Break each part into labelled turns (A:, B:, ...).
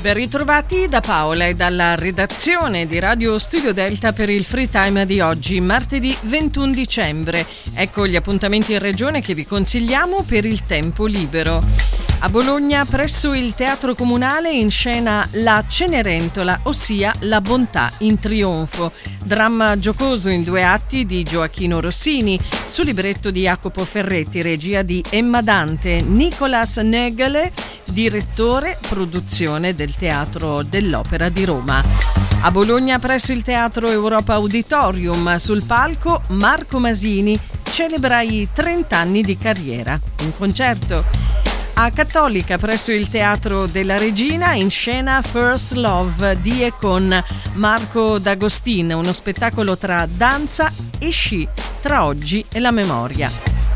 A: Ben ritrovati da Paola e dalla redazione di Radio Studio Delta per il Free Time di oggi, martedì 21 dicembre. Ecco gli appuntamenti in regione che vi consigliamo per il tempo libero. A Bologna, presso il Teatro Comunale, in scena La Cenerentola, ossia La bontà in trionfo, dramma giocoso in 2 atti di Gioacchino Rossini, su libretto di Jacopo Ferretti, regia di Emma Dante, Nicolas Negele, direttore, produzione del Teatro dell'Opera di Roma. A Bologna, presso il Teatro Europa Auditorium, sul palco Marco Masini celebra i 30 anni di carriera. Un concerto. A Cattolica, presso il Teatro della Regina, in scena First Love di e con Marco D'Agostin, uno spettacolo tra danza e sci, tra oggi e la memoria.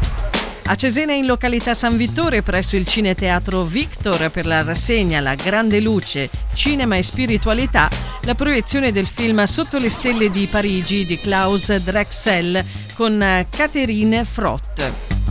A: A Cesena, in località San Vittore, presso il Cineteatro Victor, per la rassegna La Grande Luce, Cinema e Spiritualità, la proiezione del film Sotto le stelle di Parigi di Klaus Drexel con Catherine Frott.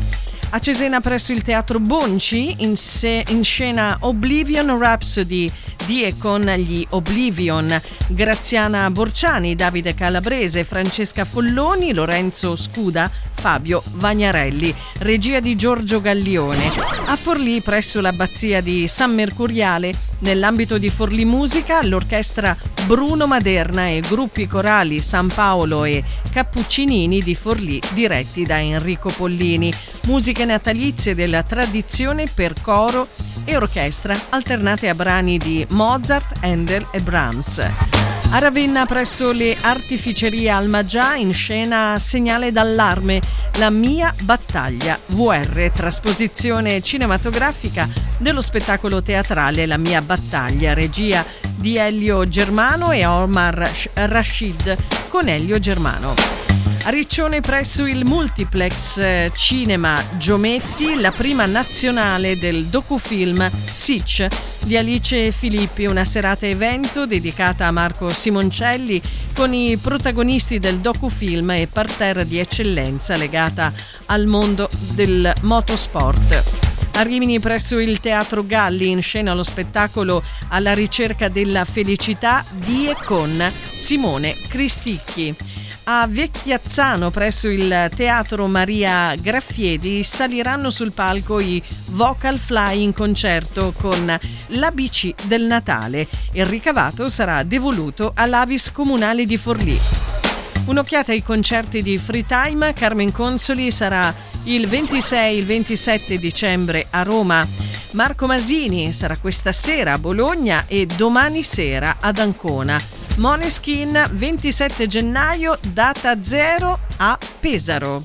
A: A Cesena, presso il Teatro Bonci, in scena Oblivion Rhapsody di e con gli Oblivion, Graziana Borciani, Davide Calabrese, Francesca Folloni, Lorenzo Scuda, Fabio Vagnarelli, regia di Giorgio Gallione. A Forlì, presso l'Abbazia di San Mercuriale, nell'ambito di Forlì Musica, l'orchestra Bruno Maderna e gruppi corali San Paolo e Cappuccinini di Forlì, diretti da Enrico Pollini. Musiche natalizie della tradizione per coro e orchestra, alternate a brani di Mozart, Handel e Brahms. A Ravenna, presso le Artificerie Almagià, in scena Segnale d'allarme, La mia battaglia VR, trasposizione cinematografica dello spettacolo teatrale La mia battaglia, regia di Elio Germano e Omar Rashid con Elio Germano. A Riccione, presso il Multiplex Cinema Giometti, la prima nazionale del docufilm Sitch di Alice Filippi, una serata evento dedicata a Marco Simoncelli con i protagonisti del docufilm e parterre di eccellenza legata al mondo del motorsport. A Rimini, presso il Teatro Galli, in scena lo spettacolo Alla ricerca della felicità di e con Simone Cristicchi. A Vecchiazzano, presso il Teatro Maria Graffiedi, saliranno sul palco i Vocal Fly in concerto con l'ABC del Natale. Il ricavato sarà devoluto all'Avis Comunale di Forlì. Un'occhiata ai concerti di Free Time. Carmen Consoli sarà il 26 e il 27 dicembre a Roma. Marco Masini sarà questa sera a Bologna e domani sera ad Ancona. Måneskin 27 gennaio, data 0 a Pesaro.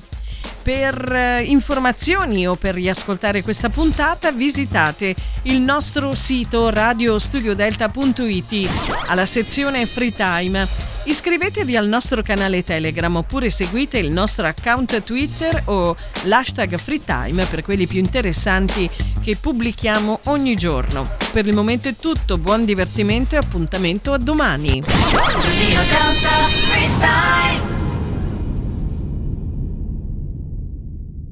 A: Per informazioni o per riascoltare questa puntata visitate il nostro sito radiostudiodelta.it alla sezione Free Time. Iscrivetevi al nostro canale Telegram oppure seguite il nostro account Twitter o l'hashtag FreeTime per quelli più interessanti che pubblichiamo ogni giorno. Per il momento è tutto, buon divertimento e appuntamento a domani. Studio Delta Free Time.